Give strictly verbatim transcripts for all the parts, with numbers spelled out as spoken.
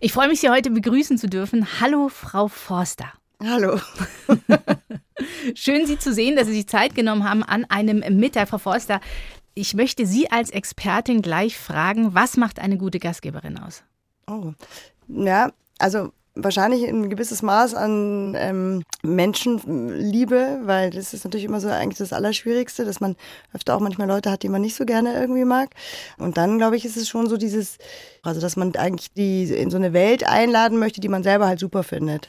Ich freue mich, Sie heute begrüßen zu dürfen. Hallo, Frau Forster. Hallo. Schön, Sie zu sehen, dass Sie sich Zeit genommen haben an einem Mittag. Frau Forster, ich möchte Sie als Expertin gleich fragen, was macht eine gute Gastgeberin aus? Oh, ja, also wahrscheinlich ein gewisses Maß an ähm, Menschenliebe, weil das ist natürlich immer so eigentlich das Allerschwierigste, dass man öfter auch manchmal Leute hat, die man nicht so gerne irgendwie mag. Und dann, glaube ich, ist es schon so dieses, also dass man eigentlich die in so eine Welt einladen möchte, die man selber halt super findet.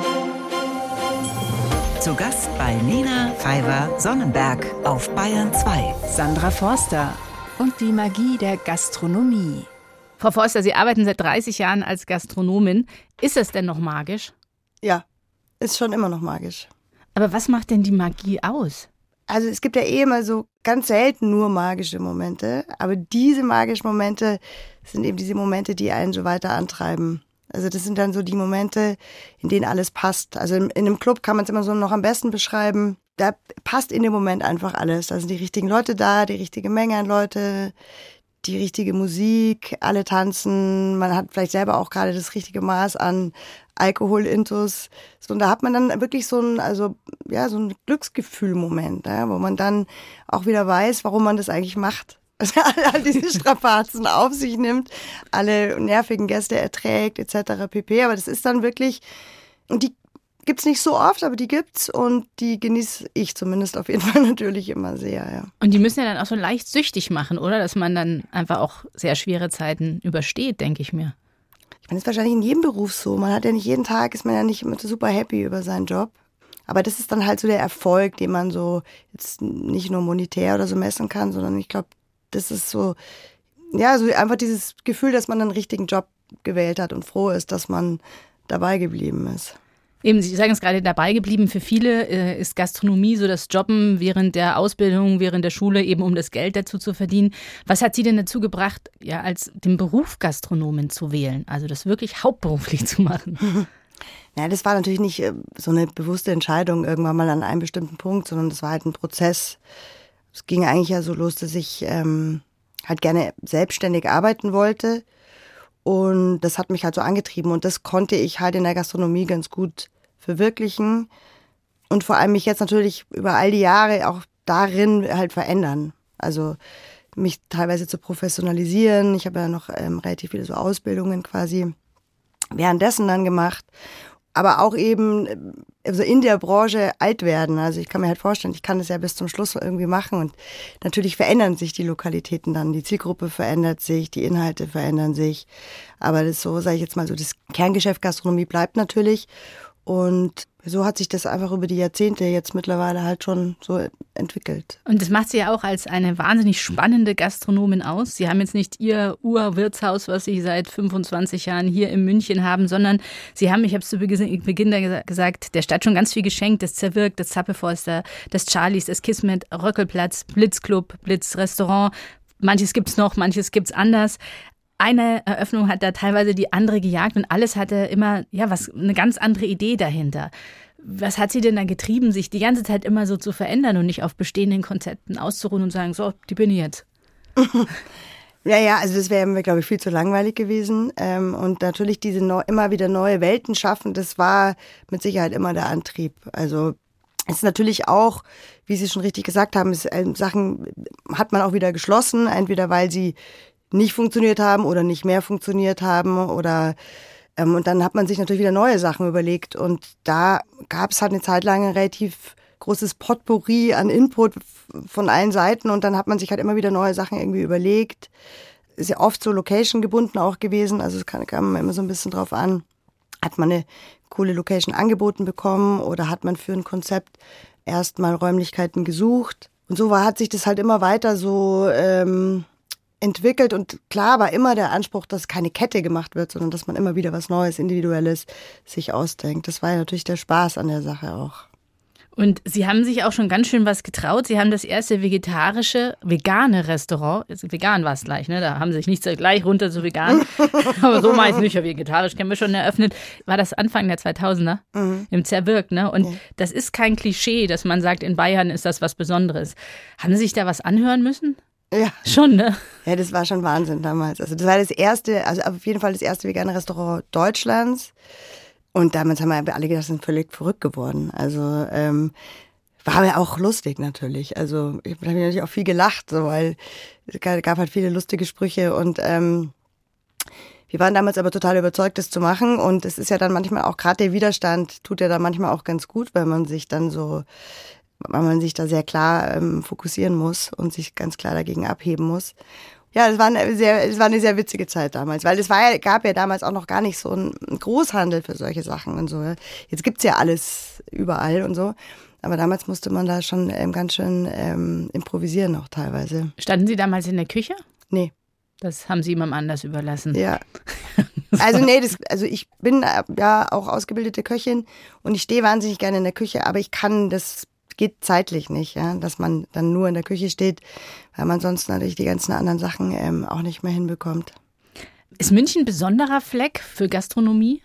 Zu Gast bei Nina Pfeiffer-Sonnenberg auf Bayern zwei. Sandra Forster und die Magie der Gastronomie. Frau Forster, Sie arbeiten seit dreißig Jahren als Gastronomin. Ist das denn noch magisch? Ja, ist schon immer noch magisch. Aber was macht denn die Magie aus? Also es gibt ja eh immer so ganz selten nur magische Momente, aber diese magischen Momente sind eben diese Momente, die einen so weiter antreiben. Also das sind dann so die Momente, in denen alles passt. Also in, in einem Club kann man es immer so noch am besten beschreiben. Da passt in dem Moment einfach alles. Da sind die richtigen Leute da, die richtige Menge an Leute, die richtige Musik, alle tanzen. Man hat vielleicht selber auch gerade das richtige Maß an Alkoholintus. So, und da hat man dann wirklich so ein, also ja, so ein Glücksgefühl-Moment, ja, wo man dann auch wieder weiß, warum man das eigentlich macht. Also all diese Strapazen auf sich nimmt, alle nervigen Gäste erträgt, et cetera pp. Aber das ist dann wirklich, und die gibt's nicht so oft, aber die gibt's und die genieße ich zumindest auf jeden Fall natürlich immer sehr, ja. Und die müssen ja dann auch so leicht süchtig machen, oder? Dass man dann einfach auch sehr schwere Zeiten übersteht, denke ich mir. Ich meine, das ist wahrscheinlich in jedem Beruf so. Man hat ja nicht jeden Tag, ist man ja nicht immer super happy über seinen Job. Aber das ist dann halt so der Erfolg, den man so jetzt nicht nur monetär oder so messen kann, sondern ich glaube, das ist so, ja, so einfach dieses Gefühl, dass man einen richtigen Job gewählt hat und froh ist, dass man dabei geblieben ist. Eben, Sie sagen es gerade, dabei geblieben. Für viele äh, ist Gastronomie so das Jobben während der Ausbildung, während der Schule, eben um das Geld dazu zu verdienen. Was hat Sie denn dazu gebracht, ja, als den Beruf Gastronomin zu wählen? Also das wirklich hauptberuflich zu machen? Ja, das war natürlich nicht äh, so eine bewusste Entscheidung irgendwann mal an einem bestimmten Punkt, sondern das war halt ein Prozess. Es ging eigentlich ja so los, dass ich ähm, halt gerne selbstständig arbeiten wollte. Und das hat mich halt so angetrieben. Und das konnte ich halt in der Gastronomie ganz gut verwirklichen. Und vor allem mich jetzt natürlich über all die Jahre auch darin halt verändern. Also mich teilweise zu professionalisieren. Ich habe ja noch ähm, relativ viele so Ausbildungen quasi währenddessen dann gemacht. Aber auch eben also in der Branche alt werden. Also ich kann mir halt vorstellen, ich kann das ja bis zum Schluss irgendwie machen. Und natürlich verändern sich die Lokalitäten dann. Die Zielgruppe verändert sich, die Inhalte verändern sich. Aber das so, sage ich jetzt mal so, das Kerngeschäft Gastronomie bleibt natürlich. Und so hat sich das einfach über die Jahrzehnte jetzt mittlerweile halt schon so entwickelt. Und das macht Sie ja auch als eine wahnsinnig spannende Gastronomin aus. Sie haben jetzt nicht Ihr Urwirtshaus, was Sie seit fünfundzwanzig Jahren hier in München haben, sondern Sie haben, ich habe es zu Beginn da gesagt, der Stadt schon ganz viel geschenkt. Das Zerwirk, das Zappeforster, das Charlies, das Kismet, Röckelplatz, Blitzclub, Blitzrestaurant. Manches gibt's noch, manches gibt's anders. Eine Eröffnung hat da teilweise die andere gejagt und alles hatte immer ja was eine ganz andere Idee dahinter. Was hat Sie denn da getrieben, sich die ganze Zeit immer so zu verändern und nicht auf bestehenden Konzepten auszuruhen und sagen, so, die bin ich jetzt? Ja, ja, also das wäre mir, glaube ich, viel zu langweilig gewesen. Und natürlich diese neu, immer wieder neue Welten schaffen, das war mit Sicherheit immer der Antrieb. Also es ist natürlich auch, wie Sie schon richtig gesagt haben, ist, äh, Sachen hat man auch wieder geschlossen, entweder weil sie nicht funktioniert haben oder nicht mehr funktioniert haben oder ähm, und dann hat man sich natürlich wieder neue Sachen überlegt und da gab es halt eine Zeit lang ein relativ großes Potpourri an Input von allen Seiten und dann hat man sich halt immer wieder neue Sachen irgendwie überlegt. Ist ja oft so Location gebunden auch gewesen, also es kam, kam immer so ein bisschen drauf an, hat man eine coole Location angeboten bekommen oder hat man für ein Konzept erstmal Räumlichkeiten gesucht und so war, hat sich das halt immer weiter so ähm, entwickelt und klar war immer der Anspruch, dass keine Kette gemacht wird, sondern dass man immer wieder was Neues, Individuelles sich ausdenkt. Das war ja natürlich der Spaß an der Sache auch. Und Sie haben sich auch schon ganz schön was getraut. Sie haben das erste vegetarische, vegane Restaurant, also vegan war es gleich, ne? Da haben Sie sich nicht so gleich runter zu vegan, aber so mache ich es nicht, ja, vegetarisch kennen wir schon eröffnet. War das Anfang der zweitausender mhm. im Zerwirk, ne? Und ja. Das ist kein Klischee, dass man sagt, in Bayern ist das was Besonderes. Haben Sie sich da was anhören müssen? Ja. Schon, ne? Ja, das war schon Wahnsinn damals. Also das war das erste, also auf jeden Fall das erste vegane Restaurant Deutschlands. Und damals haben wir alle gedacht, wir sind völlig verrückt geworden. Also ähm, war aber auch lustig natürlich. Also ich habe natürlich auch viel gelacht, so, weil es gab halt viele lustige Sprüche. Und ähm, wir waren damals aber total überzeugt, das zu machen. Und es ist ja dann manchmal auch, gerade der Widerstand tut ja dann manchmal auch ganz gut, weil man sich dann so, weil man sich da sehr klar ähm, fokussieren muss und sich ganz klar dagegen abheben muss. Ja, das war eine sehr, das war eine sehr witzige Zeit damals, weil es war ja, gab ja damals auch noch gar nicht so einen Großhandel für solche Sachen und so. Jetzt gibt's ja alles überall und so, aber damals musste man da schon ähm, ganz schön ähm, improvisieren noch teilweise. Standen Sie damals in der Küche? Nee. Das haben Sie jemandem anders überlassen. Ja. Also nee, das, also ich bin ja auch ausgebildete Köchin und ich stehe wahnsinnig gerne in der Küche, aber ich kann das geht zeitlich nicht, ja, dass man dann nur in der Küche steht, weil man sonst natürlich die ganzen anderen Sachen ähm, auch nicht mehr hinbekommt. Ist München ein besonderer Fleck für Gastronomie?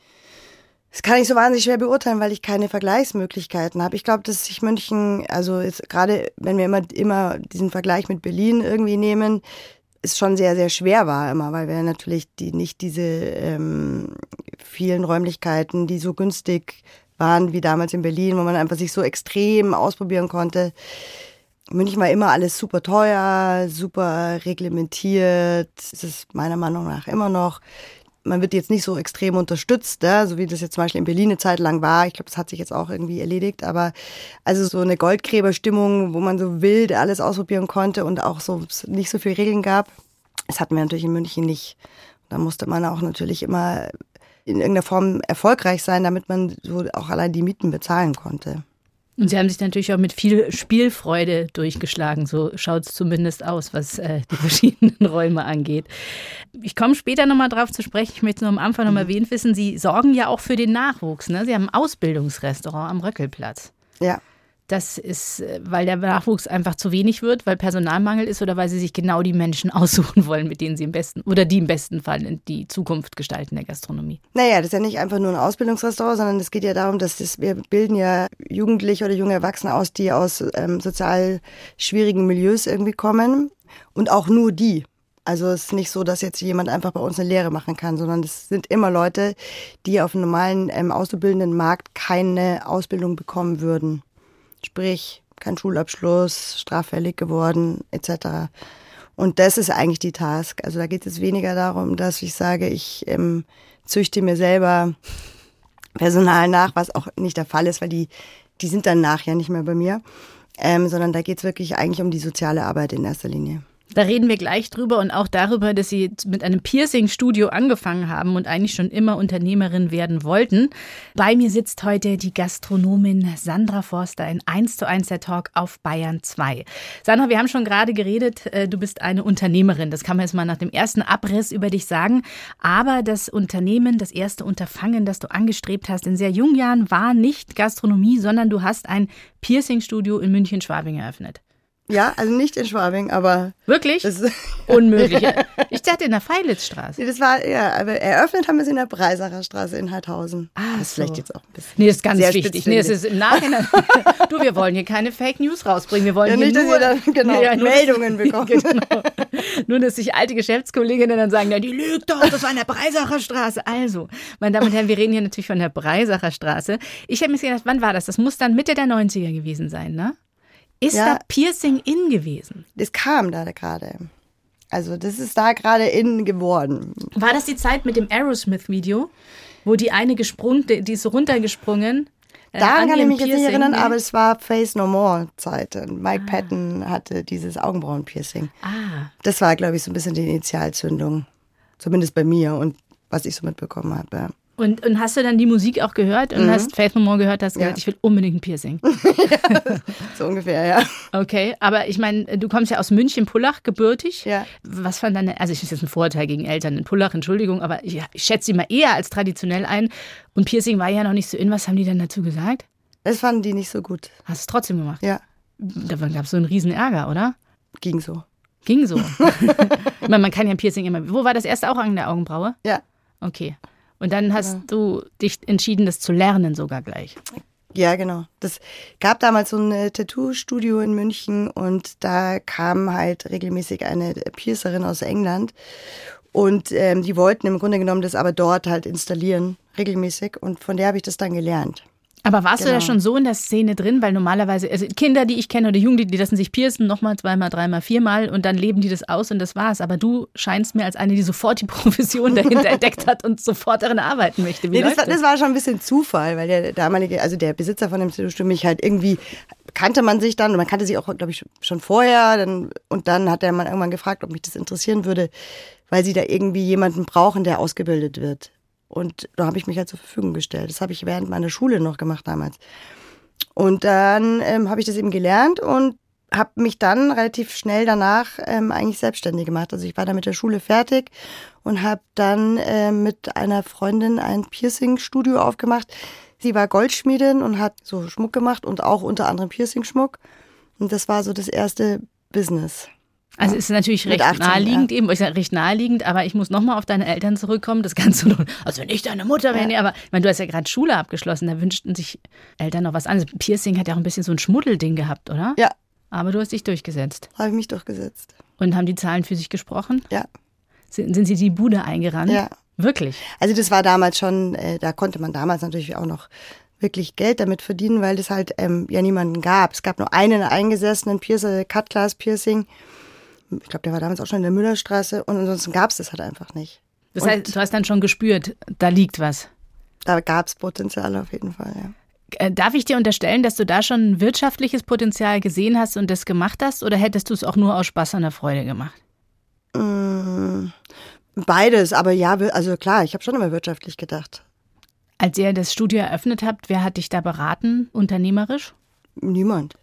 Das kann ich so wahnsinnig schwer beurteilen, weil ich keine Vergleichsmöglichkeiten habe. Ich glaube, dass sich München, also jetzt gerade wenn wir immer, immer diesen Vergleich mit Berlin irgendwie nehmen, ist schon sehr, sehr schwer war immer, weil wir natürlich die nicht diese ähm, vielen Räumlichkeiten, die so günstig waren wie damals in Berlin, wo man einfach sich so extrem ausprobieren konnte. In München war immer alles super teuer, super reglementiert. Das ist meiner Meinung nach immer noch. Man wird jetzt nicht so extrem unterstützt, ja, so wie das jetzt zum Beispiel in Berlin eine Zeit lang war. Ich glaube, das hat sich jetzt auch irgendwie erledigt. Aber also so eine Goldgräberstimmung, wo man so wild alles ausprobieren konnte und auch so nicht so viel Regeln gab, das hatten wir natürlich in München nicht. Da musste man auch natürlich immer in irgendeiner Form erfolgreich sein, damit man so auch allein die Mieten bezahlen konnte. Und Sie haben sich natürlich auch mit viel Spielfreude durchgeschlagen, so schaut es zumindest aus, was äh, die verschiedenen Räume angeht. Ich komme später nochmal drauf zu sprechen, ich möchte nur am Anfang noch mal erwähnt wissen, Sie sorgen ja auch für den Nachwuchs, ne? Sie haben ein Ausbildungsrestaurant am Röckelplatz. Ja. Das ist, weil der Nachwuchs einfach zu wenig wird, weil Personalmangel ist oder weil Sie sich genau die Menschen aussuchen wollen, mit denen Sie im besten oder die im besten Fall in die Zukunft gestalten der Gastronomie? Naja, das ist ja nicht einfach nur ein Ausbildungsrestaurant, sondern es geht ja darum, dass das, wir bilden ja Jugendliche oder junge Erwachsene aus, die aus ähm, sozial schwierigen Milieus irgendwie kommen und auch nur die. Also es ist nicht so, dass jetzt jemand einfach bei uns eine Lehre machen kann, sondern es sind immer Leute, die auf dem normalen ähm, auszubildenden Markt keine Ausbildung bekommen würden. Sprich, kein Schulabschluss, straffällig geworden, et cetera. Und das ist eigentlich die Task. Also da geht es weniger darum, dass ich sage, ich ähm, züchte mir selber Personal nach, was auch nicht der Fall ist, weil die, die sind dann nachher nicht mehr bei mir. Ähm, sondern da geht es wirklich eigentlich um die soziale Arbeit in erster Linie. Da reden wir gleich drüber und auch darüber, dass Sie mit einem Piercing-Studio angefangen haben und eigentlich schon immer Unternehmerin werden wollten. Bei mir sitzt heute die Gastronomin Sandra Forster in eins zu eins der Talk auf Bayern zwei. Sandra, wir haben schon gerade geredet, du bist eine Unternehmerin. Das kann man jetzt mal nach dem ersten Abriss über dich sagen. Aber das Unternehmen, das erste Unterfangen, das du angestrebt hast in sehr jungen Jahren, war nicht Gastronomie, sondern du hast ein Piercing-Studio in München-Schwabing eröffnet. Ja, also nicht in Schwabing, aber... Wirklich? Das Unmöglich. Ich dachte in der Feilitzstraße. Das war, ja, aber eröffnet haben wir es in der Breisacher Straße in Heidhausen. Ah, das ist so. vielleicht jetzt auch ein bisschen... Nee, das ist ganz sehr wichtig. Nee, das ist im Nachhinein... Du, wir wollen hier keine Fake News rausbringen. Wir wollen ja, hier nicht, nur... dass ihr dann genau, ja, nur, Meldungen bekommt. Genau. Nur, dass sich alte Geschäftskolleginnen dann sagen, ja, die lügt doch, das war in der Breisacher Straße. Also, meine Damen und Herren, wir reden hier natürlich von der Breisacher Straße. Ich habe mir gedacht, wann war das? Das muss dann Mitte der neunziger gewesen sein, ne? Ist ja, da Piercing in gewesen? Das kam da gerade. Also das ist da gerade in geworden. War das die Zeit mit dem Aerosmith-Video, wo die eine gesprungen, die ist so runtergesprungen? Daran äh, kann ich mich Piercing, jetzt nicht erinnern, ne? aber es war Face No More Zeit. Mike ah. Patton hatte dieses Augenbrauen-Piercing. Ah. Das war, glaube ich, so ein bisschen die Initialzündung. Zumindest bei mir und was ich so mitbekommen habe. Ja. Und, und hast du dann die Musik auch gehört und mhm. hast Faith No More gehört, hast gesagt, ja. ich will unbedingt ein Piercing. Ja, so ungefähr, ja. Okay, aber ich meine, du kommst ja aus München, Pullach, gebürtig. Ja. Was fand deine, also ich ist jetzt ein Vorurteil gegen Eltern in Pullach, Entschuldigung, aber ich, ich schätze sie mal eher als traditionell ein. Und Piercing war ja noch nicht so in. Was haben die dann dazu gesagt? Das fanden die nicht so gut. Hast du es trotzdem gemacht? Ja. Da gab es so einen riesen Ärger, oder? Ging so. Ging so. Ich meine, man kann ja ein Piercing immer. Wo war das erste auch an der Augenbraue? Ja. Okay. Und dann hast ja. du dich entschieden, das zu lernen sogar gleich. Ja, genau. Das gab damals so ein Tattoo-Studio in München und da kam halt regelmäßig eine Piercerin aus England und ähm, die wollten im Grunde genommen das aber dort halt installieren, regelmäßig, und von der habe ich das dann gelernt. Aber warst Genau. du da schon so in der Szene drin? Weil normalerweise, also Kinder, die ich kenne oder Jugendliche, die lassen sich piercen, nochmal, zweimal, dreimal, viermal und dann leben die das aus und das war's. Aber du scheinst mir als eine, die sofort die Profession dahinter entdeckt hat und sofort darin arbeiten möchte. Wie Nee, das, läuft war, das? das war schon ein bisschen Zufall, weil der damalige, also der Besitzer von dem Tattoo-Studio mich halt irgendwie, kannte man sich dann und man kannte sich auch, glaube ich, schon vorher. Dann, und dann hat der Mann irgendwann gefragt, ob mich das interessieren würde, weil sie da irgendwie jemanden brauchen, der ausgebildet wird. Und da habe ich mich halt zur Verfügung gestellt. Das habe ich während meiner Schule noch gemacht damals. Und dann ähm, habe ich das eben gelernt und habe mich dann relativ schnell danach ähm, eigentlich selbstständig gemacht. Also ich war dann mit der Schule fertig und habe dann äh, mit einer Freundin ein Piercing-Studio aufgemacht. Sie war Goldschmiedin und hat so Schmuck gemacht und auch unter anderem Piercing-Schmuck. Und das war so das erste Business. Also ist natürlich Mit recht achtzehn, naheliegend, ja. eben, ich sag recht naheliegend, aber ich muss nochmal auf deine Eltern zurückkommen. Das kannst du noch, also nicht deine Mutter, wenn Ja. ihr, aber ich meine, du hast ja gerade Schule abgeschlossen, da wünschten sich Eltern noch was anderes. Piercing hat ja auch ein bisschen so ein Schmuddelding gehabt, oder? Ja, Aber du hast dich durchgesetzt. habe ich mich durchgesetzt. Und haben die Zahlen für sich gesprochen? Ja, Sind, sind sie die Bude eingerannt? ja. Wirklich? Also das war damals schon, äh, da konnte man damals natürlich auch noch wirklich Geld damit verdienen, weil es halt ähm, ja niemanden gab. Es gab nur einen eingesessenen Piercer, Cut-Class-Piercing. Ich glaube, der war damals auch schon in der Müllerstraße und ansonsten gab es das halt einfach nicht. Das Und heißt, du hast dann schon gespürt, da liegt was. da gab es Potenzial auf jeden Fall, ja. Äh, Darf ich dir unterstellen, dass du da schon ein wirtschaftliches Potenzial gesehen hast und das gemacht hast? Oder hättest du es auch nur aus Spaß an der Freude gemacht? Mm, beides, aber ja, wir- also klar, ich habe schon immer wirtschaftlich gedacht. Als ihr das Studio eröffnet habt, wer hat dich da beraten, unternehmerisch? Niemand.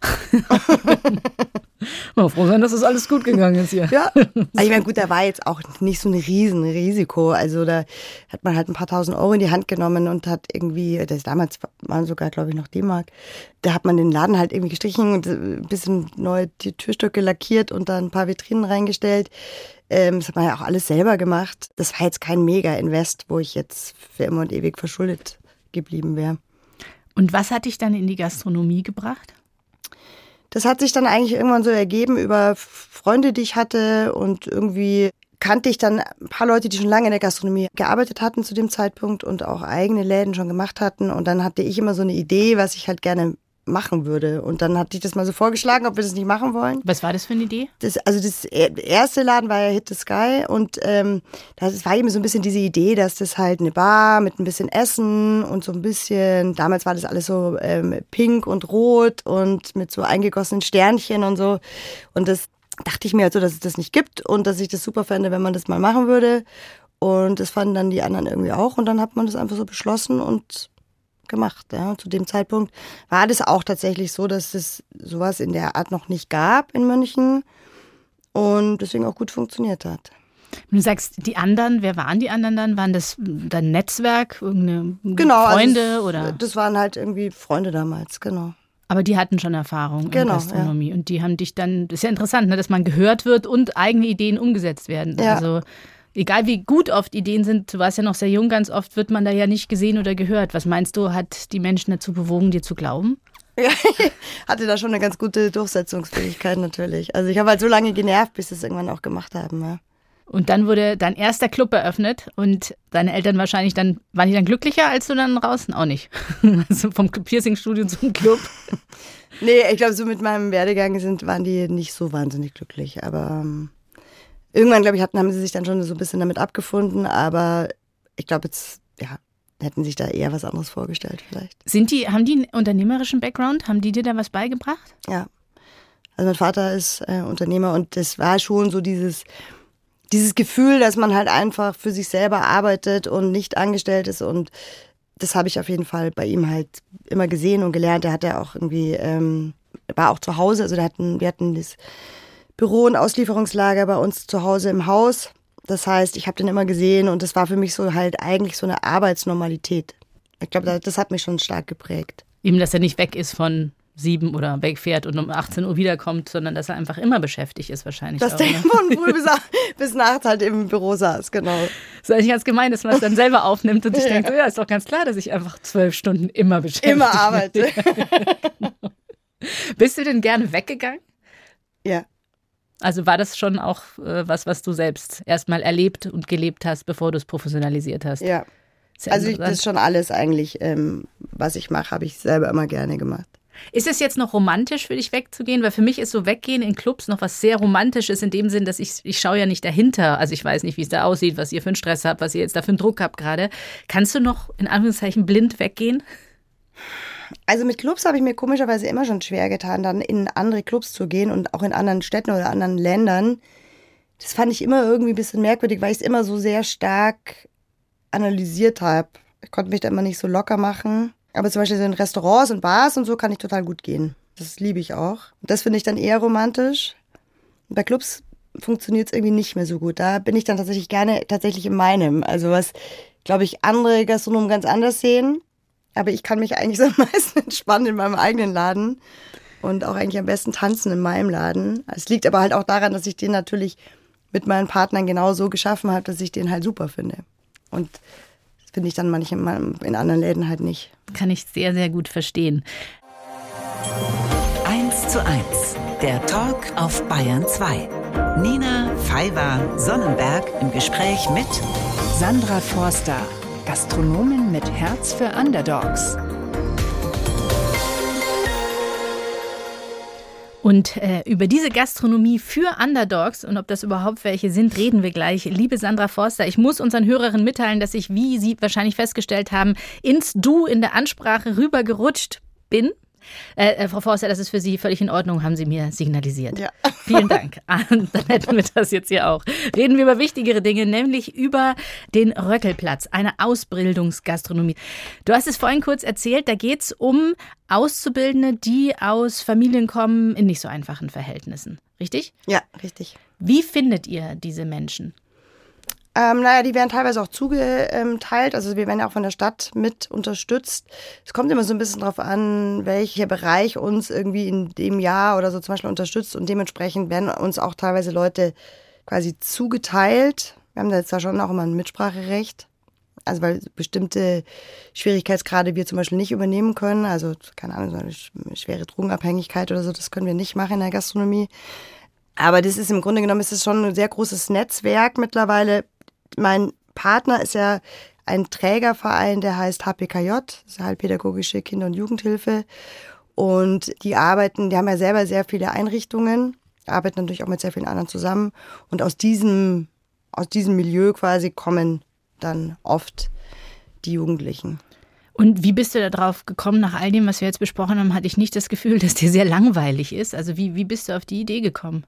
Oh, froh sein, dass das alles gut gegangen ist hier. Ja, also ich meine, gut, da war jetzt auch nicht so ein Riesenrisiko. Also da hat man halt ein paar tausend Euro in die Hand genommen und hat irgendwie, das damals waren sogar, glaube ich, noch D-Mark, da hat man den Laden halt irgendwie gestrichen und ein bisschen neue Türstücke lackiert und dann ein paar Vitrinen reingestellt. Ähm, das hat man ja auch alles selber gemacht. Das war jetzt kein Mega-Invest, wo ich jetzt für immer und ewig verschuldet geblieben wäre. Und was hat dich dann in die Gastronomie gebracht? Das hat sich dann eigentlich irgendwann so ergeben über Freunde, die ich hatte, und irgendwie kannte ich dann ein paar Leute, die schon lange in der Gastronomie gearbeitet hatten zu dem Zeitpunkt und auch eigene Läden schon gemacht hatten, und dann hatte ich immer so eine Idee, was ich halt gerne machen würde, und dann hatte ich das mal so vorgeschlagen, ob wir das nicht machen wollen. Was war das für eine Idee? Das, also das erste Laden war ja Hit the Sky, und ähm, das war eben so ein bisschen diese Idee, dass das halt eine Bar mit ein bisschen Essen und so ein bisschen, damals war das alles so ähm, pink und rot und mit so eingegossenen Sternchen und so, und das dachte ich mir halt so, dass es das nicht gibt und dass ich das super fände, wenn man das mal machen würde, und das fanden dann die anderen irgendwie auch, und dann hat man das einfach so beschlossen und gemacht. Ja. Zu dem Zeitpunkt war das auch tatsächlich so, dass es sowas in der Art noch nicht gab in München und deswegen auch gut funktioniert hat. Du sagst, die anderen, wer waren die anderen dann? Waren das dein Netzwerk, irgendeine Genau, Freunde also es, oder? Das waren halt irgendwie Freunde damals, genau. Aber die hatten schon Erfahrung in Genau, Gastronomie und die haben dich dann, das ist ja interessant, ne, dass man gehört wird und eigene Ideen umgesetzt werden. Ja. Also egal wie gut oft Ideen sind, du warst ja noch sehr jung, ganz oft wird man da ja nicht gesehen oder gehört. Was meinst du, hat die Menschen dazu bewogen, dir zu glauben? Ja, ich hatte da schon eine ganz gute Durchsetzungsfähigkeit natürlich. Also ich habe halt so lange genervt, bis sie es irgendwann auch gemacht haben. Ja. Und dann wurde dein erster Club eröffnet und deine Eltern wahrscheinlich dann, waren die dann glücklicher, als du dann draußen? Auch nicht. Also vom Piercing-Studio zum Club. Nee, ich glaube, so mit meinem Werdegang sind, waren die nicht so wahnsinnig glücklich. Aber ähm, irgendwann, glaube ich, hatten, haben sie sich dann schon so ein bisschen damit abgefunden. Aber ich glaube, jetzt ja, hätten sich da eher was anderes vorgestellt vielleicht. Sind die, haben die einen unternehmerischen Background? Haben die dir da was beigebracht? Ja, also mein Vater ist äh, Unternehmer und das war schon so dieses... Dieses Gefühl, dass man halt einfach für sich selber arbeitet und nicht angestellt ist, und das habe ich auf jeden Fall bei ihm halt immer gesehen und gelernt. Er hat ja auch irgendwie, ähm, war auch zu Hause, also wir hatten, wir hatten das Büro- und Auslieferungslager bei uns zu Hause im Haus. Das heißt, ich habe den immer gesehen und das war für mich so halt eigentlich so eine Arbeitsnormalität. Ich glaube, das hat mich schon stark geprägt. Eben, dass er nicht weg ist von sieben oder wegfährt und um achtzehn Uhr wiederkommt, sondern dass er einfach immer beschäftigt ist wahrscheinlich. Dass auch, der ne? von früh bis, bis nachts halt im Büro saß, genau. Das ist eigentlich ganz gemein, dass man es dann selber aufnimmt und ich ja. denke, so, ja, ist doch ganz klar, dass ich einfach zwölf Stunden immer beschäftigt Immer arbeite. Genau. Bist du denn gerne weggegangen? Ja. Also war das schon auch äh, was, was du selbst erstmal erlebt und gelebt hast, bevor du es professionalisiert hast? Ja. Also ich, das ist schon alles eigentlich, ähm, was ich mache, habe ich selber immer gerne gemacht. Ist es jetzt noch romantisch für dich wegzugehen? Weil für mich ist so Weggehen in Clubs noch was sehr Romantisches in dem Sinn, dass ich, ich schaue ja nicht dahinter. Also ich weiß nicht, wie es da aussieht, was ihr für einen Stress habt, was ihr jetzt da für einen Druck habt gerade. Kannst du noch in Anführungszeichen blind weggehen? Also mit Clubs habe ich mir komischerweise immer schon schwer getan, dann in andere Clubs zu gehen und auch in anderen Städten oder anderen Ländern. Das fand ich immer irgendwie ein bisschen merkwürdig, weil ich es immer so sehr stark analysiert habe. Ich konnte mich da immer nicht so locker machen. Aber zum Beispiel so in Restaurants und Bars und so kann ich total gut gehen. Das liebe ich auch. Und das finde ich dann eher romantisch. Und bei Clubs funktioniert es irgendwie nicht mehr so gut. Da bin ich dann tatsächlich gerne tatsächlich in meinem. Also was, glaube ich, andere Gastronomen ganz anders sehen. Aber ich kann mich eigentlich so am meisten entspannen in meinem eigenen Laden. Und auch eigentlich am besten tanzen in meinem Laden. Es liegt aber halt auch daran, dass ich den natürlich mit meinen Partnern genau so geschaffen habe, dass ich den halt super finde. Und das finde ich dann manchmal in anderen Läden halt nicht. Kann ich sehr, sehr gut verstehen. eins zu eins, der Talk auf Bayern zwei. Nina Pfeiffer-Sonnenberg im Gespräch mit Sandra Forster, Gastronomin mit Herz für Underdogs. Und äh, über diese Gastronomie für Underdogs und ob das überhaupt welche sind, reden wir gleich. Liebe Sandra Forster, ich muss unseren Hörerinnen mitteilen, dass ich, wie Sie wahrscheinlich festgestellt haben, ins Du in der Ansprache rübergerutscht bin. Äh, Frau Forster, das ist für Sie völlig in Ordnung, haben Sie mir signalisiert. Ja. Vielen Dank. Dann hätten wir das jetzt hier auch. Reden wir über wichtigere Dinge, nämlich über den Röckelplatz, eine Ausbildungsgastronomie. Du hast es vorhin kurz erzählt, da geht es um Auszubildende, die aus Familien kommen in nicht so einfachen Verhältnissen. Richtig? Ja, richtig. Wie findet ihr diese Menschen? Ähm, naja, die werden teilweise auch zugeteilt, also wir werden ja auch von der Stadt mit unterstützt. Es kommt immer so ein bisschen drauf an, welcher Bereich uns irgendwie in dem Jahr oder so zum Beispiel unterstützt und dementsprechend werden uns auch teilweise Leute quasi zugeteilt. Wir haben da jetzt da schon auch immer ein Mitspracherecht, also weil bestimmte Schwierigkeitsgrade wir zum Beispiel nicht übernehmen können, also keine Ahnung, so eine schwere Drogenabhängigkeit oder so, das können wir nicht machen in der Gastronomie. Aber das ist im Grunde genommen, ist es schon ein sehr großes Netzwerk mittlerweile. Mein Partner ist ja ein Trägerverein, der heißt H P K J, das ist Heilpädagogische Kinder- und Jugendhilfe. Und die arbeiten, die haben ja selber sehr viele Einrichtungen, arbeiten natürlich auch mit sehr vielen anderen zusammen. Und aus diesem, aus diesem Milieu quasi kommen dann oft die Jugendlichen. Und wie bist du da drauf gekommen? Nach all dem, was wir jetzt besprochen haben, hatte ich nicht das Gefühl, dass dir sehr langweilig ist. Also wie, wie bist du auf die Idee gekommen?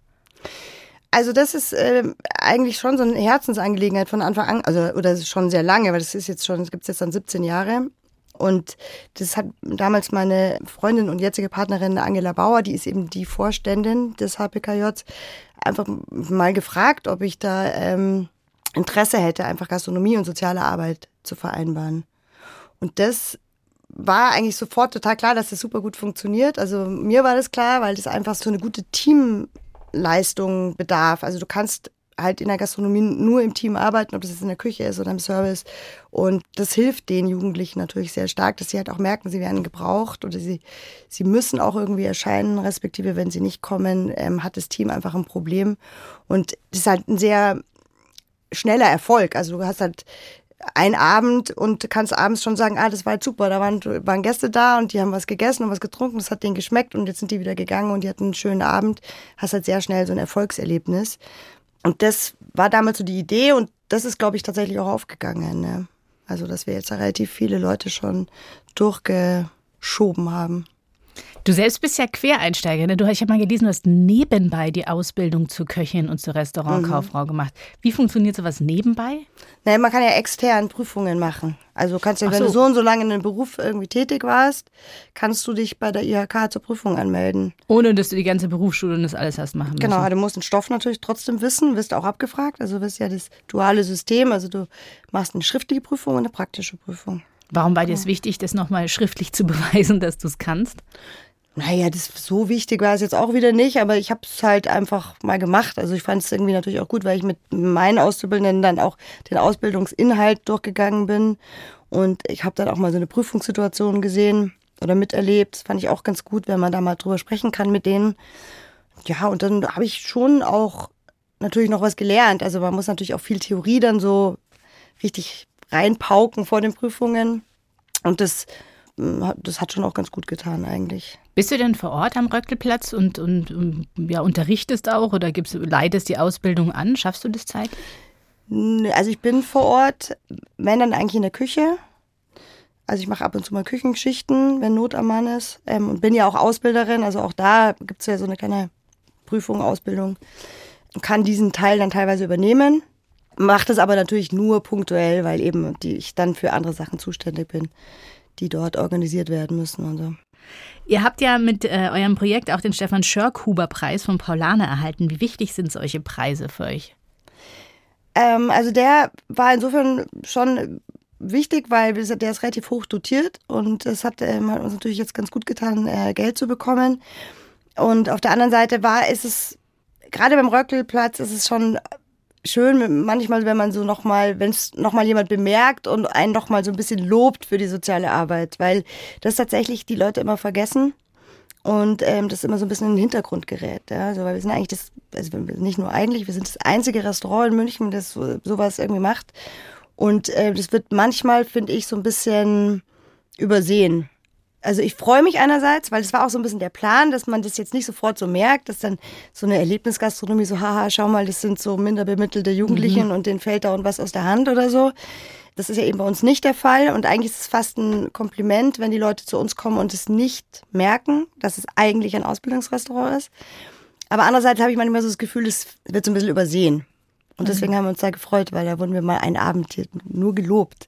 Also das ist äh, eigentlich schon so eine Herzensangelegenheit von Anfang an, also oder schon sehr lange, weil das ist jetzt schon, das gibt es jetzt dann siebzehn Jahre. Und das hat damals meine Freundin und jetzige Partnerin Angela Bauer, die ist eben die Vorständin des H P K J, einfach mal gefragt, ob ich da ähm, Interesse hätte, einfach Gastronomie und soziale Arbeit zu vereinbaren. Und das war eigentlich sofort total klar, dass das super gut funktioniert. Also mir war das klar, weil das einfach so eine gute Teamleistung bedarf. Also du kannst halt in der Gastronomie nur im Team arbeiten, ob das jetzt in der Küche ist oder im Service. Und das hilft den Jugendlichen natürlich sehr stark, dass sie halt auch merken, sie werden gebraucht oder sie, sie müssen auch irgendwie erscheinen, respektive wenn sie nicht kommen, ähm, hat das Team einfach ein Problem. Und das ist halt ein sehr schneller Erfolg. Also du hast halt ein Abend und kannst abends schon sagen, ah, das war jetzt super, da waren, waren Gäste da und die haben was gegessen und was getrunken, das hat denen geschmeckt und jetzt sind die wieder gegangen und die hatten einen schönen Abend, hast halt sehr schnell so ein Erfolgserlebnis. Und das war damals so die Idee und das ist, glaube ich, tatsächlich auch aufgegangen. Ne? Also, dass wir jetzt relativ viele Leute schon durchgeschoben haben. Du selbst bist ja Quereinsteiger, ne? Du, ich habe mal gelesen, du hast nebenbei die Ausbildung zur Köchin und zur Restaurantkauffrau mhm. gemacht. Wie funktioniert sowas nebenbei? Naja, man kann ja extern Prüfungen machen. Also kannst du, Ach wenn so. du so und so lange in einem Beruf irgendwie tätig warst, kannst du dich bei der I H K zur Prüfung anmelden. Ohne, dass du die ganze Berufsschule und das alles hast machen müssen. Genau, du musst den Stoff natürlich trotzdem wissen, wirst auch abgefragt. Also du wirst ja das duale System, also du machst eine schriftliche Prüfung und eine praktische Prüfung. Warum war dir es wichtig, das nochmal schriftlich zu beweisen, dass du es kannst? Naja, das so wichtig war es jetzt auch wieder nicht, aber ich habe es halt einfach mal gemacht. Also ich fand es irgendwie natürlich auch gut, weil ich mit meinen Auszubildenden dann auch den Ausbildungsinhalt durchgegangen bin. Und ich habe dann auch mal so eine Prüfungssituation gesehen oder miterlebt. Das fand ich auch ganz gut, wenn man da mal drüber sprechen kann mit denen. Ja, und dann habe ich schon auch natürlich noch was gelernt. Also man muss natürlich auch viel Theorie dann so richtig reinpauken vor den Prüfungen. Und das, das hat schon auch ganz gut getan eigentlich. Bist du denn vor Ort am Röckelplatz und, und, und ja, unterrichtest auch oder gibst, leitest die Ausbildung an? Schaffst du das zeitlich? Also ich bin vor Ort, wenn dann eigentlich in der Küche. Also ich mache ab und zu mal Küchengeschichten, wenn Not am Mann ist. Ähm, und bin ja auch Ausbilderin, also auch da gibt es ja so eine kleine Prüfung, Ausbildung. Kann diesen Teil dann teilweise übernehmen. Mache das aber natürlich nur punktuell, weil eben die, ich dann für andere Sachen zuständig bin, die dort organisiert werden müssen und so. Ihr habt ja mit äh, eurem Projekt auch den Stefan Schörk-Huber-Preis von Paulaner erhalten. Wie wichtig sind solche Preise für euch? Ähm, also der war insofern schon wichtig, weil der ist relativ hoch dotiert und das hat, ähm, hat uns natürlich jetzt ganz gut getan, äh, Geld zu bekommen. Und auf der anderen Seite war, ist es, gerade beim Röckelplatz ist es schon schön, manchmal, wenn man so nochmal, wenn es nochmal jemand bemerkt und einen nochmal so ein bisschen lobt für die soziale Arbeit, weil das tatsächlich die Leute immer vergessen und ähm, das immer so ein bisschen in den Hintergrund gerät. Ja? Also, weil wir sind eigentlich das, also nicht nur eigentlich, wir sind das einzige Restaurant in München, das so, sowas irgendwie macht. Und äh, das wird manchmal, finde ich, so ein bisschen übersehen. Also ich freue mich einerseits, weil es war auch so ein bisschen der Plan, dass man das jetzt nicht sofort so merkt, dass dann so eine Erlebnisgastronomie so, haha, schau mal, das sind so minder bemittelte Jugendlichen mhm. und denen fällt da und was aus der Hand oder so. Das ist ja eben bei uns nicht der Fall und eigentlich ist es fast ein Kompliment, wenn die Leute zu uns kommen und es nicht merken, dass es eigentlich ein Ausbildungsrestaurant ist. Aber andererseits habe ich manchmal so das Gefühl, es wird so ein bisschen übersehen. Und deswegen haben wir uns da gefreut, weil da wurden wir mal einen Abend hier nur gelobt.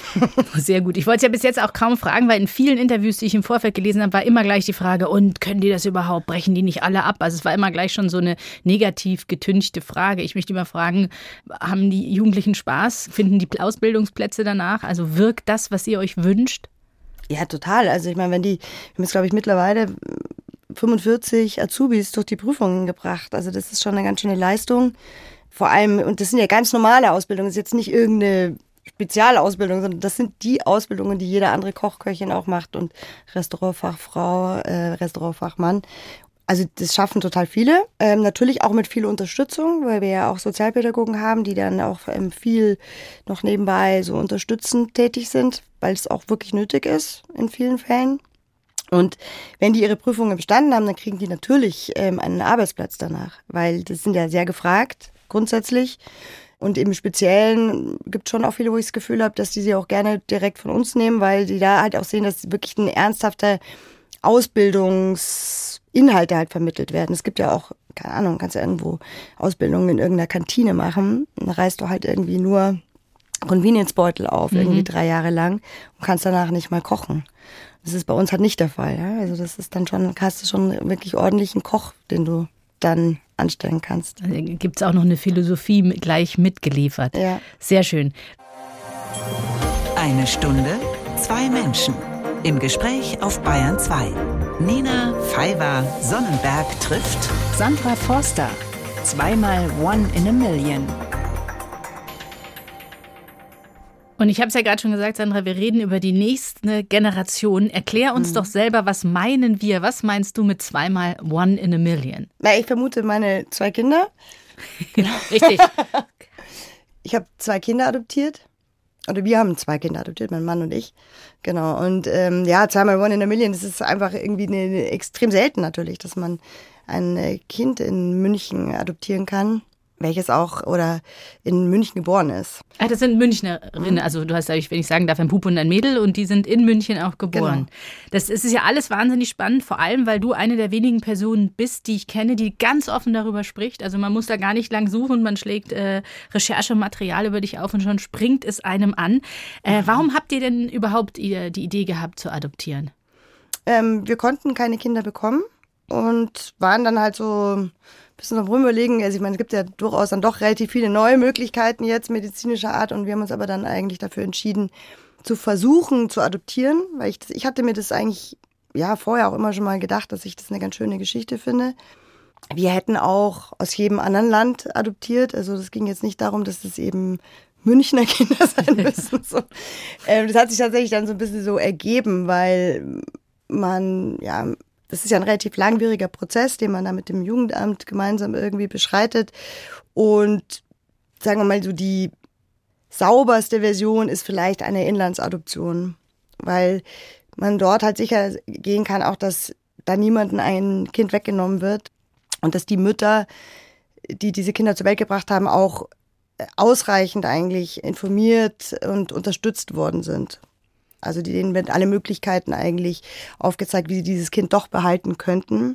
Sehr gut. Ich wollte es ja bis jetzt auch kaum fragen, weil in vielen Interviews, die ich im Vorfeld gelesen habe, war immer gleich die Frage, und können die das überhaupt? Brechen die nicht alle ab? Also es war immer gleich schon so eine negativ getünchte Frage. Ich möchte immer fragen, haben die Jugendlichen Spaß? Finden die Ausbildungsplätze danach? Also wirkt das, was ihr euch wünscht? Ja, total. Also ich meine, wenn die, wir haben jetzt glaube ich mittlerweile fünfundvierzig Azubis durch die Prüfungen gebracht. Also das ist schon eine ganz schöne Leistung. Vor allem, und das sind ja ganz normale Ausbildungen, das ist jetzt nicht irgendeine Spezialausbildung, sondern das sind die Ausbildungen, die jede andere Kochköchin auch macht und Restaurantfachfrau, äh, Restaurantfachmann. Also das schaffen total viele. Ähm, natürlich auch mit viel Unterstützung, weil wir ja auch Sozialpädagogen haben, die dann auch ähm, viel noch nebenbei so unterstützend tätig sind, weil es auch wirklich nötig ist in vielen Fällen. Und wenn die ihre Prüfungen bestanden haben, dann kriegen die natürlich ähm, einen Arbeitsplatz danach, weil das sind ja sehr gefragt grundsätzlich. Und im Speziellen gibt es schon auch viele, wo ich das Gefühl habe, dass die sie auch gerne direkt von uns nehmen, weil die da halt auch sehen, dass wirklich ein ernsthafter Ausbildungsinhalte halt vermittelt werden. Es gibt ja auch, keine Ahnung, kannst ja irgendwo Ausbildungen in irgendeiner Kantine machen. Dann reißt du halt irgendwie nur Convenience-Beutel auf, mhm. irgendwie drei Jahre lang und kannst danach nicht mal kochen. Das ist bei uns halt nicht der Fall. Ja? Also das ist dann schon, hast du schon wirklich ordentlichen Koch, den du dann anstellen kannst. Also gibt es auch noch eine Philosophie mit, gleich mitgeliefert. Ja. Sehr schön. Eine Stunde, zwei Menschen. Im Gespräch auf Bayern zwei. Nina Pfeiffer-Sonnenberg trifft Sandra Forster. Zweimal One in a Million. Und ich habe es ja gerade schon gesagt, Sandra, wir reden über die nächste Generation. Erklär uns mhm. doch selber, was meinen wir? Was meinst du mit zweimal One in a Million? Na, ich vermute meine zwei Kinder. Richtig. Ich habe zwei Kinder adoptiert. Oder wir haben zwei Kinder adoptiert, mein Mann und ich. Genau. Und ähm, ja, zweimal One in a Million, das ist einfach irgendwie eine, eine extrem selten natürlich, dass man ein Kind in München adoptieren kann. Welches auch oder in München geboren ist. Ah, das sind Münchnerinnen. Also du hast, wenn ich sagen darf, ein Bub und ein Mädel und die sind in München auch geboren. Genau. Das ist ja alles wahnsinnig spannend, vor allem, weil du eine der wenigen Personen bist, die ich kenne, die ganz offen darüber spricht. Also man muss da gar nicht lang suchen, man schlägt äh, Recherchematerial über dich auf und schon springt es einem an. Äh, warum habt ihr denn überhaupt die Idee gehabt zu adoptieren? Ähm, wir konnten keine Kinder bekommen und waren dann halt so bisschen am Rumüberlegen. Also ich meine, es gibt ja durchaus dann doch relativ viele neue Möglichkeiten jetzt medizinischer Art und wir haben uns aber dann eigentlich dafür entschieden, zu versuchen zu adoptieren, weil ich, ich hatte mir das eigentlich ja vorher auch immer schon mal gedacht, dass ich das eine ganz schöne Geschichte finde. Wir hätten auch aus jedem anderen Land adoptiert. Also das ging jetzt nicht darum, dass das eben Münchner Kinder sein müssen. So. Ähm, das hat sich tatsächlich dann so ein bisschen so ergeben, weil man, ja, das ist ja ein relativ langwieriger Prozess, den man da mit dem Jugendamt gemeinsam irgendwie beschreitet. Und sagen wir mal so, die sauberste Version ist vielleicht eine Inlandsadoption, weil man dort halt sicher gehen kann, auch dass da niemandem ein Kind weggenommen wird und dass die Mütter, die diese Kinder zur Welt gebracht haben, auch ausreichend eigentlich informiert und unterstützt worden sind. Also denen werden alle Möglichkeiten eigentlich aufgezeigt, wie sie dieses Kind doch behalten könnten.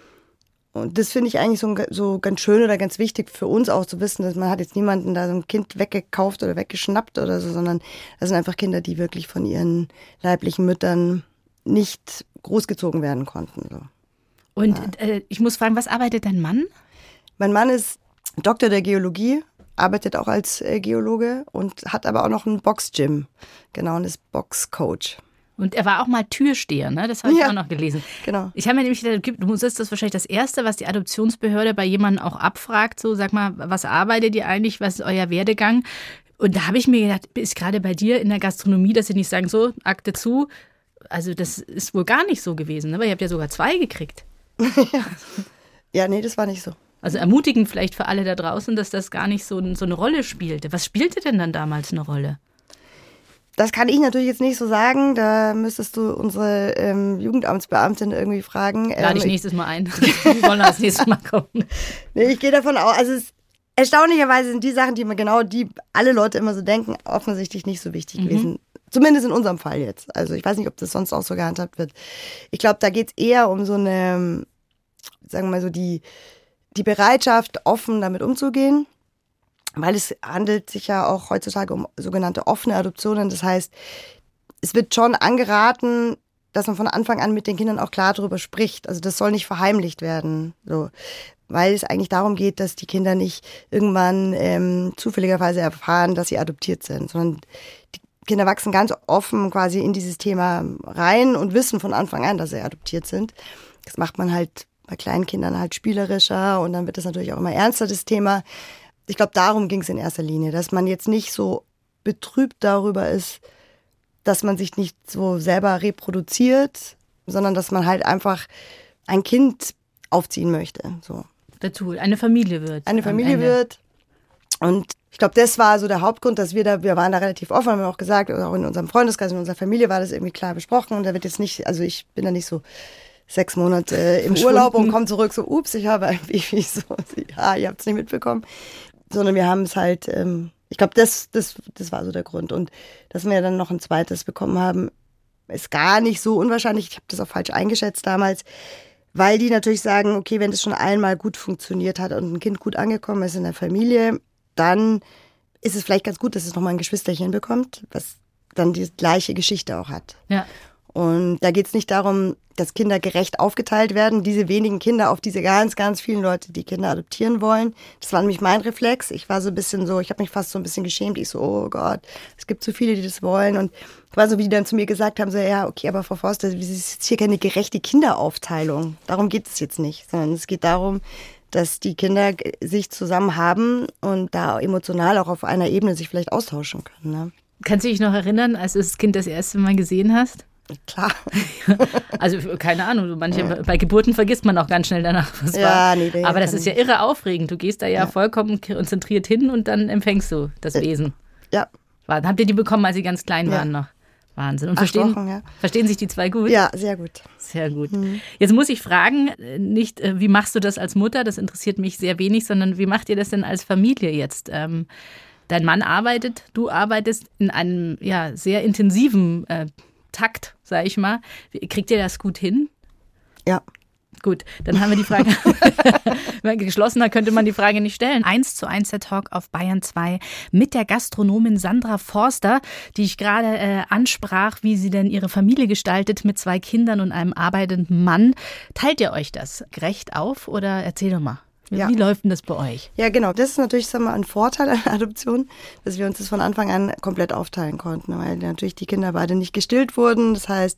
Und das finde ich eigentlich so, so ganz schön oder ganz wichtig für uns auch zu wissen, dass man hat jetzt niemanden da so ein Kind weggekauft oder weggeschnappt oder so, sondern das sind einfach Kinder, die wirklich von ihren leiblichen Müttern nicht großgezogen werden konnten. So. Und ja. äh, ich muss fragen, was arbeitet dein Mann? Mein Mann ist Doktor der Geologie, arbeitet auch als äh, Geologe und hat aber auch noch ein Boxgym, genau, und ist Boxcoach. Und er war auch mal Türsteher, ne? Das habe ich ja, auch noch gelesen. Genau. Ich habe mir nämlich gedacht, du musst das wahrscheinlich das Erste, was die Adoptionsbehörde bei jemandem auch abfragt, so sag mal, was arbeitet ihr eigentlich, was ist euer Werdegang? Und da habe ich mir gedacht, ist gerade bei dir in der Gastronomie, dass sie nicht sagen, so, Akte zu, also das ist wohl gar nicht so gewesen, ne? Weil ihr habt ja sogar zwei gekriegt. ja. ja, nee, das war nicht so. Also ermutigend vielleicht für alle da draußen, dass das gar nicht so, so eine Rolle spielte. Was spielte denn dann damals eine Rolle? Das kann ich natürlich jetzt nicht so sagen. Da müsstest du unsere ähm, Jugendamtsbeamtin irgendwie fragen. Lade ich ähm, nächstes Mal ein. Die wollen als nächstes Mal kommen. Nee, ich gehe davon aus, also es, erstaunlicherweise sind die Sachen, die man genau, die alle Leute immer so denken, offensichtlich nicht so wichtig mhm. gewesen. Zumindest in unserem Fall jetzt. Also ich weiß nicht, ob das sonst auch so gehandhabt wird. Ich glaube, da geht es eher um so eine, sagen wir mal so, die, die Bereitschaft, offen damit umzugehen. Weil es handelt sich ja auch heutzutage um sogenannte offene Adoptionen. Das heißt, es wird schon angeraten, dass man von Anfang an mit den Kindern auch klar darüber spricht. Also das soll nicht verheimlicht werden, so, weil es eigentlich darum geht, dass die Kinder nicht irgendwann ähm, zufälligerweise erfahren, dass sie adoptiert sind, sondern die Kinder wachsen ganz offen quasi in dieses Thema rein und wissen von Anfang an, dass sie adoptiert sind. Das macht man halt bei kleinen Kindern halt spielerischer und dann wird das natürlich auch immer ernster, das Thema. Ich glaube, darum ging es in erster Linie, dass man jetzt nicht so betrübt darüber ist, dass man sich nicht so selber reproduziert, sondern dass man halt einfach ein Kind aufziehen möchte. So. Dazu eine Familie wird. Eine Familie wird. Und ich glaube, das war so der Hauptgrund, dass wir da, wir waren da relativ offen, haben wir auch gesagt, auch in unserem Freundeskreis, in unserer Familie war das irgendwie klar besprochen. Und da wird jetzt nicht, also ich bin da nicht so sechs Monate im Urlaub und komme zurück so, ups, ich habe ein Baby. So, ja, ihr habt es nicht mitbekommen. Sondern wir haben es halt, ähm, ich glaube, das, das, das war so der Grund. Und dass wir dann noch ein zweites bekommen haben, ist gar nicht so unwahrscheinlich. Ich habe das auch falsch eingeschätzt damals, weil die natürlich sagen, okay, wenn das schon einmal gut funktioniert hat und ein Kind gut angekommen ist in der Familie, dann ist es vielleicht ganz gut, dass es nochmal ein Geschwisterchen bekommt, was dann die gleiche Geschichte auch hat. Ja. Und da geht es nicht darum, dass Kinder gerecht aufgeteilt werden. Diese wenigen Kinder auf diese ganz, ganz vielen Leute, die Kinder adoptieren wollen. Das war nämlich mein Reflex. Ich war so ein bisschen so, ich habe mich fast so ein bisschen geschämt. Ich so, oh Gott, es gibt so viele, die das wollen. Und ich war so, wie die dann zu mir gesagt haben, so, ja, okay, aber Frau Forster, es ist jetzt hier keine gerechte Kinderaufteilung. Darum geht es jetzt nicht. Sondern es geht darum, dass die Kinder sich zusammen haben und da emotional auch auf einer Ebene sich vielleicht austauschen können. Ne? Kannst du dich noch erinnern, als du das Kind das erste Mal gesehen hast? Klar. Also keine Ahnung, manche, ja. Bei Geburten vergisst man auch ganz schnell danach, was ja, war. Nee, aber das ist ja irre aufregend. Du gehst da ja, ja vollkommen konzentriert hin und dann empfängst du das Wesen. Ja. Habt ihr die bekommen, als sie ganz klein ja. waren noch? Wahnsinn. Und verstehen, Wochen, ja. verstehen sich die zwei gut? Ja, sehr gut. Sehr gut. Mhm. Jetzt muss ich fragen, nicht wie machst du das als Mutter, das interessiert mich sehr wenig, sondern wie macht ihr das denn als Familie jetzt? Ähm, dein Mann arbeitet, du arbeitest in einem ja, sehr intensiven äh, Takt, sag ich mal. Kriegt ihr das gut hin? Ja. Gut, dann haben wir die Frage. Geschlossener könnte man die Frage nicht stellen. Eins zu eins der Talk auf Bayern zwei mit der Gastronomin Sandra Forster, die ich gerade äh, ansprach, wie sie denn ihre Familie gestaltet mit zwei Kindern und einem arbeitenden Mann. Teilt ihr euch das gerecht auf oder erzähl doch mal. Ja. Wie läuft denn das bei euch? Ja, genau. Das ist natürlich, sagen wir mal, ein Vorteil an der Adoption, dass wir uns das von Anfang an komplett aufteilen konnten, weil natürlich die Kinder beide nicht gestillt wurden. Das heißt,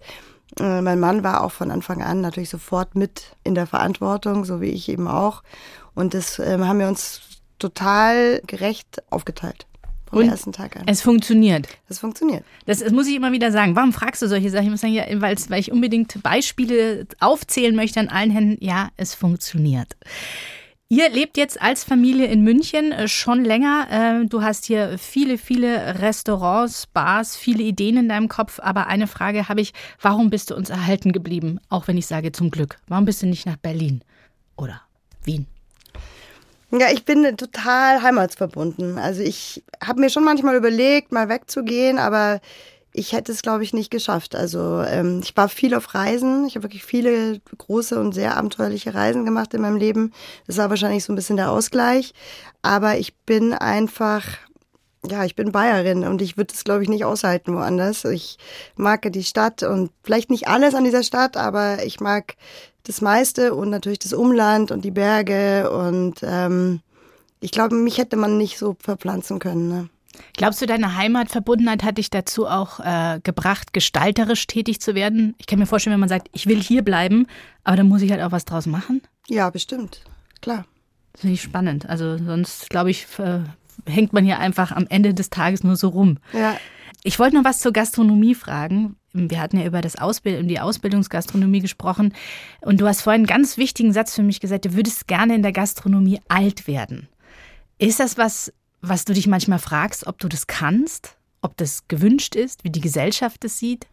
Äh, mein Mann war auch von Anfang an natürlich sofort mit in der Verantwortung, so wie ich eben auch. Und das äh, haben wir uns total gerecht aufgeteilt. Vom Und ersten Tag an. Es funktioniert. Das funktioniert. Das, das muss ich immer wieder sagen. Warum fragst du solche Sachen? Ich muss sagen, ja, weil ich unbedingt Beispiele aufzählen möchte an allen Händen. Ja, es funktioniert. Ihr lebt jetzt als Familie in München äh, schon länger. Äh, du hast hier viele, viele Restaurants, Bars, viele Ideen in deinem Kopf. Aber eine Frage habe ich, warum bist du uns erhalten geblieben? Auch wenn ich sage zum Glück. Warum bist du nicht nach Berlin oder Wien? Ja, ich bin total heimatsverbunden. Also ich habe mir schon manchmal überlegt, mal wegzugehen, aber ich hätte es, glaube ich, nicht geschafft. Also ähm, ich war viel auf Reisen. Ich habe wirklich viele große und sehr abenteuerliche Reisen gemacht in meinem Leben. Das war wahrscheinlich so ein bisschen der Ausgleich. Aber ich bin einfach, ja, ich bin Bayerin und ich würde es, glaube ich, nicht aushalten woanders. Ich mag die Stadt und vielleicht nicht alles an dieser Stadt, aber ich mag das meiste und natürlich das Umland und die Berge und ähm, ich glaube, mich hätte man nicht so verpflanzen können. Ne? Glaubst du, deine Heimatverbundenheit hat dich dazu auch äh, gebracht, gestalterisch tätig zu werden? Ich kann mir vorstellen, wenn man sagt, ich will hier bleiben, aber dann muss ich halt auch was draus machen. Ja, bestimmt, klar. Das finde ich spannend. Also sonst, glaube ich, äh, hängt man hier einfach am Ende des Tages nur so rum. Ja. Ich wollte noch was zur Gastronomie fragen. Wir hatten ja über das Ausbild- die Ausbildungsgastronomie gesprochen. Und du hast vorhin einen ganz wichtigen Satz für mich gesagt, du würdest gerne in der Gastronomie alt werden. Ist das was, was du dich manchmal fragst, ob du das kannst? Ob das gewünscht ist, wie die Gesellschaft das sieht?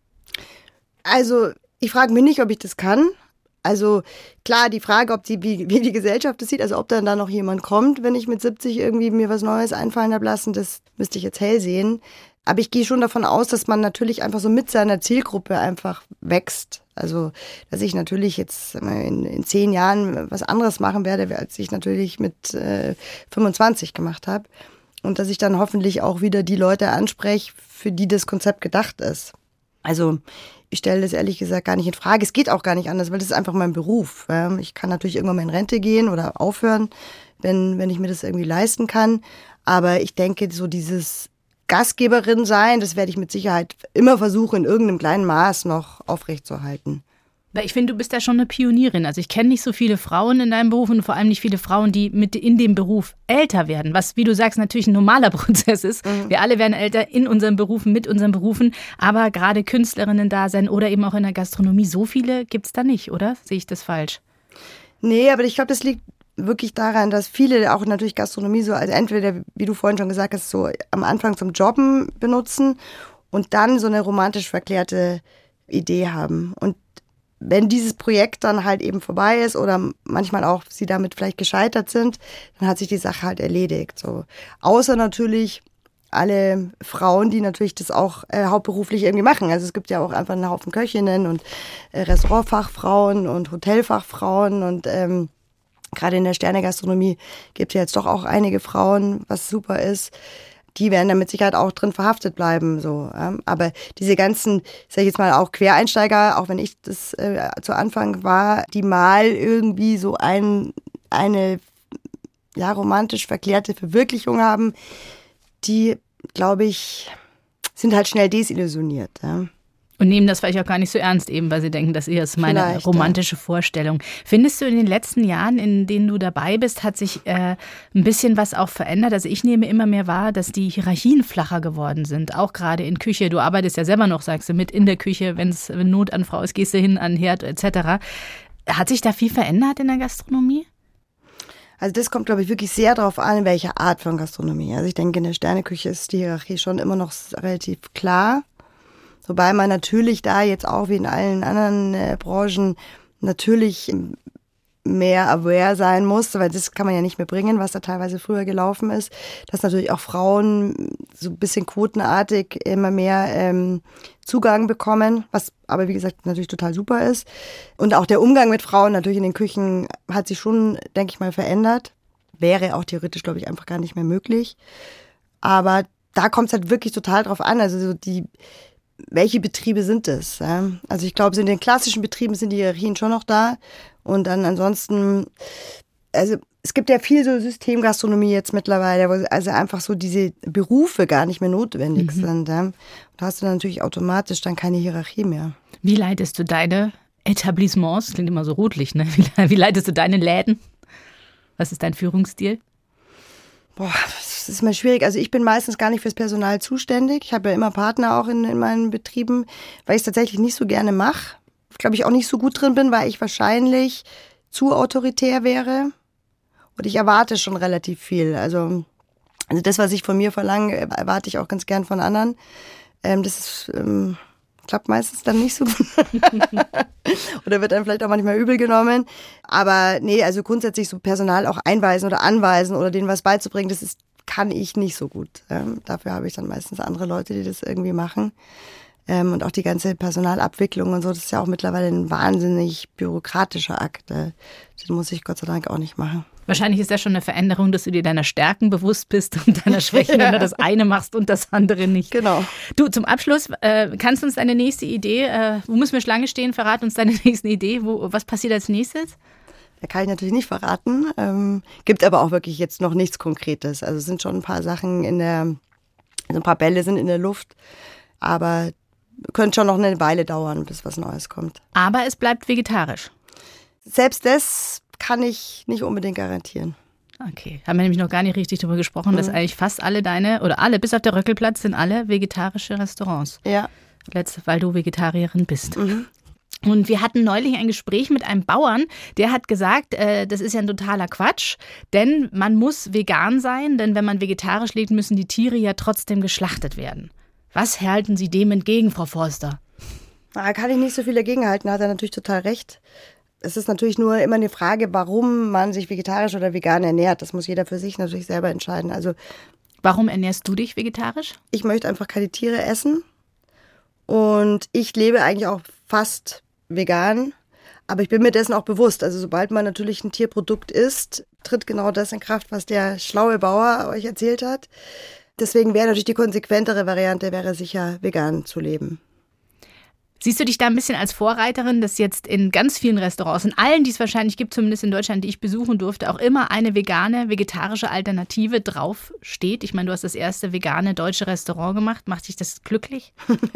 Also ich frage mich nicht, ob ich das kann. Also klar, die Frage, ob die, wie, wie die Gesellschaft das sieht, also ob dann da noch jemand kommt, wenn ich mit siebzig irgendwie mir was Neues einfallen habe lassen, das müsste ich jetzt hell sehen. Aber ich gehe schon davon aus, dass man natürlich einfach so mit seiner Zielgruppe einfach wächst. Also, dass ich natürlich jetzt in, in zehn Jahren was anderes machen werde, als ich natürlich mit äh, fünfundzwanzig gemacht habe. Und dass ich dann hoffentlich auch wieder die Leute anspreche, für die das Konzept gedacht ist. Also, ich stelle das ehrlich gesagt gar nicht in Frage. Es geht auch gar nicht anders, weil das ist einfach mein Beruf. Ich kann natürlich irgendwann mal in Rente gehen oder aufhören, wenn, wenn ich mir das irgendwie leisten kann. Aber ich denke, so dieses Gastgeberin sein, das werde ich mit Sicherheit immer versuchen, in irgendeinem kleinen Maß noch aufrechtzuerhalten. Weil ich finde, du bist ja schon eine Pionierin. Also ich kenne nicht so viele Frauen in deinem Beruf und vor allem nicht viele Frauen, die mit in dem Beruf älter werden. Was, wie du sagst, natürlich ein normaler Prozess ist. Mhm. Wir alle werden älter in unseren Berufen, mit unseren Berufen. Aber gerade Künstlerinnen da sein oder eben auch in der Gastronomie, so viele gibt es da nicht, oder? Sehe ich das falsch? Nee, aber ich glaube, das liegt wirklich daran, dass viele auch natürlich Gastronomie so, also entweder, wie du vorhin schon gesagt hast, so am Anfang zum Jobben benutzen und dann so eine romantisch verklärte Idee haben. Und wenn dieses Projekt dann halt eben vorbei ist oder manchmal auch sie damit vielleicht gescheitert sind, dann hat sich die Sache halt erledigt. So. Außer natürlich alle Frauen, die natürlich das auch äh, hauptberuflich irgendwie machen. Also es gibt ja auch einfach einen Haufen Köchinnen und äh, Restaurantfachfrauen und Hotelfachfrauen und ähm, gerade in der Sternegastronomie gibt es ja jetzt doch auch einige Frauen, was super ist. Die werden da mit Sicherheit auch drin verhaftet bleiben. So. Ja. Aber diese ganzen, sag ich jetzt mal, auch Quereinsteiger, auch wenn ich das äh, zu Anfang war, die mal irgendwie so ein, eine ja, romantisch verklärte Verwirklichung haben, die, glaube ich, sind halt schnell desillusioniert. Ja. Und nehmen das vielleicht auch gar nicht so ernst, eben, weil sie denken, das ist meine vielleicht, romantische ja. Vorstellung. Findest du in den letzten Jahren, in denen du dabei bist, hat sich äh, ein bisschen was auch verändert? Also ich nehme immer mehr wahr, dass die Hierarchien flacher geworden sind, auch gerade in Küche. Du arbeitest ja selber noch, sagst du, mit in der Küche, wenn's, wenn Not an Frau ist, gehst du hin an den Herd et cetera. Hat sich da viel verändert in der Gastronomie? Also das kommt, glaube ich, wirklich sehr darauf an, welche Art von Gastronomie. Also ich denke, in der Sterneküche ist die Hierarchie schon immer noch relativ klar. Wobei man natürlich da jetzt auch wie in allen anderen äh, Branchen natürlich mehr aware sein muss, weil das kann man ja nicht mehr bringen, was da teilweise früher gelaufen ist, dass natürlich auch Frauen so ein bisschen quotenartig immer mehr ähm, Zugang bekommen, was aber wie gesagt natürlich total super ist. Und auch der Umgang mit Frauen natürlich in den Küchen hat sich schon, denke ich mal, verändert. Wäre auch theoretisch, glaube ich, einfach gar nicht mehr möglich. Aber da kommt es halt wirklich total drauf an, also so die welche Betriebe sind es? Ja? Also ich glaube, in den klassischen Betrieben sind die Hierarchien schon noch da. Und dann ansonsten, also es gibt ja viel so Systemgastronomie jetzt mittlerweile, wo also einfach so diese Berufe gar nicht mehr notwendig mhm. sind. Ja? Und da hast du dann natürlich automatisch dann keine Hierarchie mehr. Wie leitest du deine Etablissements? Klingt immer so rotlich, ne? Wie, wie leitest du deine Läden? Was ist dein Führungsstil? Boah, das ist mal schwierig. Also ich bin meistens gar nicht fürs Personal zuständig. Ich habe ja immer Partner auch in, in meinen Betrieben, weil ich es tatsächlich nicht so gerne mache. Ich glaube, ich auch nicht so gut drin bin, weil ich wahrscheinlich zu autoritär wäre. Und ich erwarte schon relativ viel. Also, also das, was ich von mir verlange, erwarte ich auch ganz gern von anderen. Ähm, das ist, ähm, klappt meistens dann nicht so gut. Oder wird dann vielleicht auch manchmal übel genommen. Aber nee, also grundsätzlich so Personal auch einweisen oder anweisen oder denen was beizubringen, das ist, kann ich nicht so gut. Ähm, dafür habe ich dann meistens andere Leute, die das irgendwie machen. Ähm, und auch die ganze Personalabwicklung und so, das ist ja auch mittlerweile ein wahnsinnig bürokratischer Akt. Äh, den muss ich Gott sei Dank auch nicht machen. Wahrscheinlich ist das schon eine Veränderung, dass du dir deiner Stärken bewusst bist und deiner Schwächen, wenn du das eine machst und das andere nicht. Genau. Du, zum Abschluss, äh, kannst du uns deine nächste Idee, äh, wo müssen wir Schlange stehen, verrat uns deine nächste Idee, wo, was passiert als nächstes? Da kann ich natürlich nicht verraten, ähm, gibt aber auch wirklich jetzt noch nichts Konkretes. Also es sind schon ein paar Sachen in der, also ein paar Bälle sind in der Luft, aber könnte schon noch eine Weile dauern, bis was Neues kommt. Aber es bleibt vegetarisch. Selbst das kann ich nicht unbedingt garantieren. Okay, haben wir nämlich noch gar nicht richtig darüber gesprochen, mhm. dass eigentlich fast alle deine, oder alle, bis auf der Röckelplatz, sind alle vegetarische Restaurants. Ja. Letzt, weil du Vegetarierin bist. Mhm. Und wir hatten neulich ein Gespräch mit einem Bauern, der hat gesagt, äh, das ist ja ein totaler Quatsch, denn man muss vegan sein, denn wenn man vegetarisch lebt, müssen die Tiere ja trotzdem geschlachtet werden. Was halten Sie dem entgegen, Frau Forster? Da kann ich nicht so viel dagegen halten, da hat er natürlich total recht. Es ist natürlich nur immer eine Frage, warum man sich vegetarisch oder vegan ernährt. Das muss jeder für sich natürlich selber entscheiden. Also, warum ernährst du dich vegetarisch? Ich möchte einfach keine Tiere essen und ich lebe eigentlich auch fast vegan, aber ich bin mir dessen auch bewusst. Also sobald man natürlich ein Tierprodukt isst, tritt genau das in Kraft, was der schlaue Bauer euch erzählt hat. Deswegen wäre natürlich die konsequentere Variante, wäre sicher vegan zu leben. Siehst du dich da ein bisschen als Vorreiterin, dass jetzt in ganz vielen Restaurants, in allen, die es wahrscheinlich gibt, zumindest in Deutschland, die ich besuchen durfte, auch immer eine vegane, vegetarische Alternative draufsteht? Ich meine, du hast das erste vegane deutsche Restaurant gemacht. Macht dich das glücklich?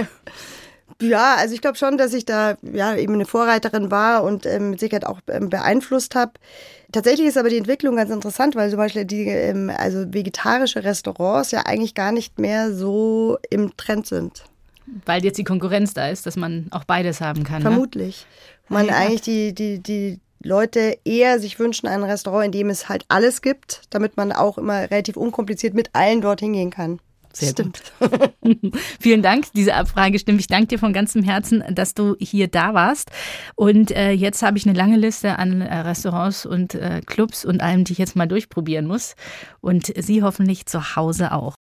Ja, also ich glaube schon, dass ich da ja eben eine Vorreiterin war und ähm, mit Sicherheit auch ähm, beeinflusst habe. Tatsächlich ist aber die Entwicklung ganz interessant, weil zum Beispiel die ähm, also vegetarische Restaurants ja eigentlich gar nicht mehr so im Trend sind. Weil jetzt die Konkurrenz da ist, dass man auch beides haben kann. Vermutlich. Ne? Man ja. eigentlich die, die, die Leute eher sich wünschen, ein Restaurant, in dem es halt alles gibt, damit man auch immer relativ unkompliziert mit allen dort hingehen kann. Sehr stimmt. Vielen Dank, diese Abfrage stimmt. Ich danke dir von ganzem Herzen, dass du hier da warst. Und äh, jetzt habe ich eine lange Liste an äh, Restaurants und äh, Clubs und allem, die ich jetzt mal durchprobieren muss. Und Sie hoffentlich zu Hause auch.